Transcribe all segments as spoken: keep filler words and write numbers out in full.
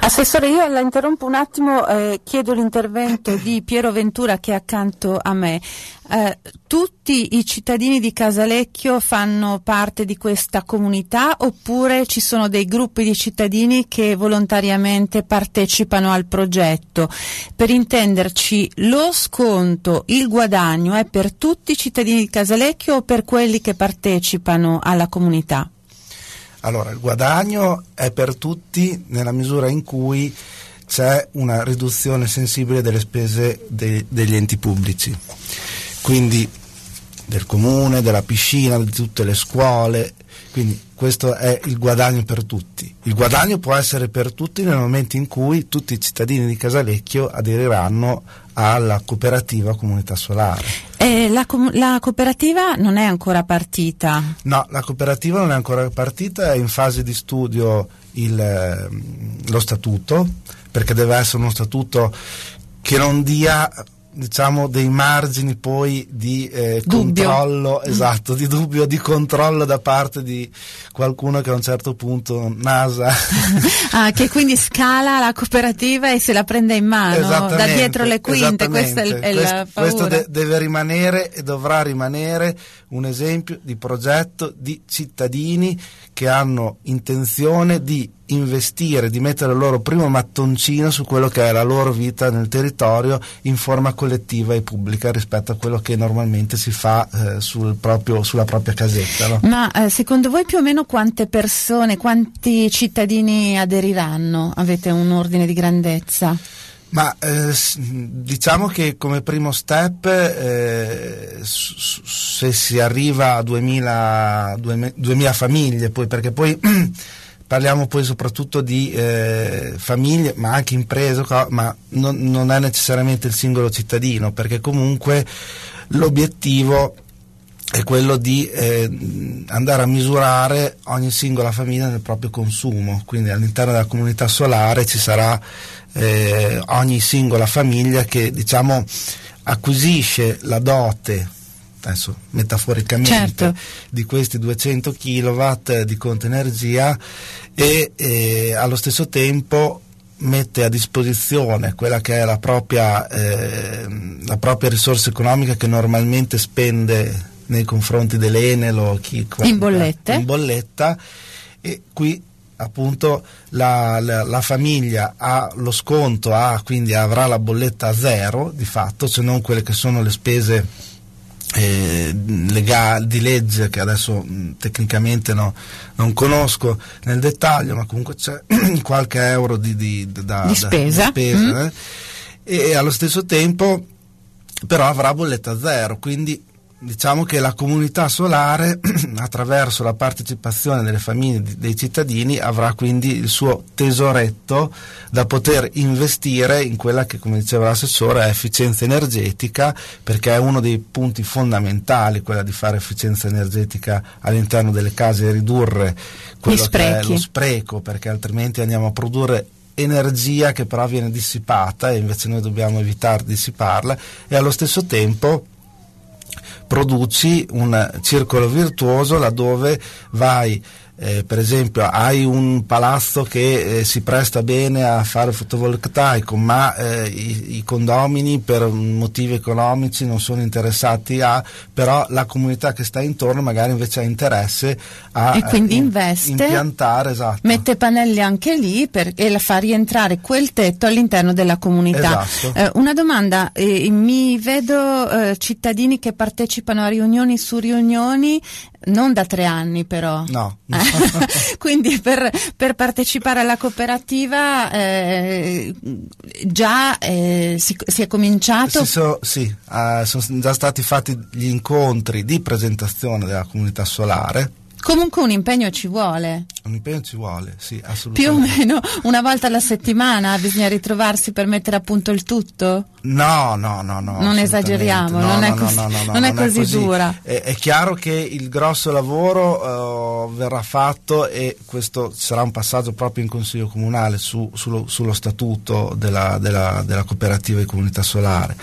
Assessore, io la interrompo un attimo, eh, chiedo l'intervento di Piero Ventura che è accanto a me. Eh, tutti i cittadini di Casalecchio fanno parte di questa comunità oppure ci sono dei gruppi di cittadini che volontariamente partecipano al progetto? Per intenderci, lo sconto, il guadagno è per tutti i cittadini di Casalecchio o per quelli che partecipano alla comunità? Allora, il guadagno è per tutti nella misura in cui c'è una riduzione sensibile delle spese de- degli enti pubblici, quindi del comune, della piscina, di tutte le scuole, quindi questo è il guadagno per tutti. Il guadagno può essere per tutti nel momento in cui tutti i cittadini di Casalecchio aderiranno alla cooperativa Comunità Solare. E la, com- la cooperativa non è ancora partita? No, la cooperativa non è ancora partita, è in fase di studio il, lo statuto, perché deve essere uno statuto che non dia, diciamo, dei margini poi di eh, controllo, esatto, di dubbio, di controllo da parte di qualcuno che a un certo punto nasa. Ah, che quindi scala la cooperativa e se la prende in mano da dietro le quinte, questa è, il, è questo, la paura. Questo de- deve rimanere e dovrà rimanere un esempio di progetto di cittadini che hanno intenzione di investire, di mettere il loro primo mattoncino su quello che è la loro vita nel territorio in forma collettiva e pubblica rispetto a quello che normalmente si fa eh, sul proprio, sulla propria casetta, no? Ma eh, secondo voi più o meno quante persone, quanti cittadini aderiranno? Avete un ordine di grandezza? Ma eh, diciamo che come primo step eh, se si arriva a duemila, duemila famiglie, poi perché poi parliamo poi soprattutto di eh, famiglie, ma anche imprese, ma non, non è necessariamente il singolo cittadino, perché comunque l'obiettivo è quello di eh, andare a misurare ogni singola famiglia nel proprio consumo, quindi all'interno della comunità solare ci sarà eh, ogni singola famiglia che, diciamo, acquisisce la dote, adesso metaforicamente, certo, di questi duecento chilowatt di conto energia e eh, allo stesso tempo mette a disposizione quella che è la propria, eh, la propria risorsa economica che normalmente spende nei confronti dell'Enel o chi in bollette. in bolletta, e qui appunto la, la, la famiglia ha lo sconto, ha, quindi avrà la bolletta a zero di fatto, se non quelle che sono le spese eh, legali, di legge, che adesso mh, tecnicamente no, non conosco nel dettaglio, ma comunque c'è qualche euro di, di, da, di spesa, da, di spesa mm. eh? e, e allo stesso tempo però avrà bolletta a zero, quindi diciamo che la comunità solare attraverso la partecipazione delle famiglie dei cittadini avrà quindi il suo tesoretto da poter investire in quella che, come diceva l'assessore, è efficienza energetica, perché è uno dei punti fondamentali quella di fare efficienza energetica all'interno delle case e ridurre quello che è lo spreco, perché altrimenti andiamo a produrre energia che però viene dissipata e invece noi dobbiamo evitare di dissiparla, e allo stesso tempo produci un circolo virtuoso laddove vai, eh, per esempio hai un palazzo che eh, si presta bene a fare fotovoltaico, ma eh, i, i condomini per motivi economici non sono interessati a, però la comunità che sta intorno magari invece ha interesse a e quindi eh, investe, impiantare, esatto, mette pannelli anche lì per, e la fa rientrare quel tetto all'interno della comunità. Esatto. Eh, una domanda, eh, mi vedo eh, cittadini che partecipano a riunioni su riunioni, non da tre anni però. No. Quindi per, per partecipare alla cooperativa eh, già eh, si, si è cominciato? Si so, sì, uh, sono già stati fatti gli incontri di presentazione della comunità solare. Comunque un impegno ci vuole. Un impegno ci vuole, sì, assolutamente. Più o meno una volta alla settimana bisogna ritrovarsi per mettere a punto il tutto? No, no, no, no. Non esageriamo, no, non, no, è no, così, no, no, no, non è non così, è così dura. È, è chiaro che il grosso lavoro uh, verrà fatto, e questo sarà un passaggio proprio in Consiglio Comunale su, sullo, sullo statuto della, della, della cooperativa di comunità solare.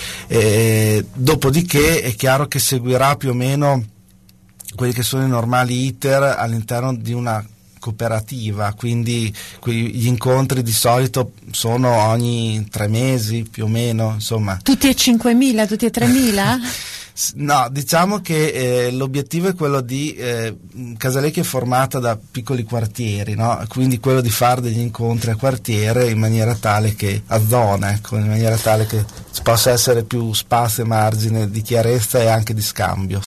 E, dopodiché è chiaro che seguirà più o meno quelli che sono i normali iter all'interno di una cooperativa, quindi gli incontri di solito sono ogni tre mesi più o meno, insomma. Tutti e cinquemila, tutti e tremila? No, diciamo che eh, l'obiettivo è quello di eh, Casalecchio è formata da piccoli quartieri, no? Quindi quello di fare degli incontri a quartiere in maniera tale che a zona, ecco, in maniera tale che ci possa essere più spazio e margine di chiarezza e anche di scambio.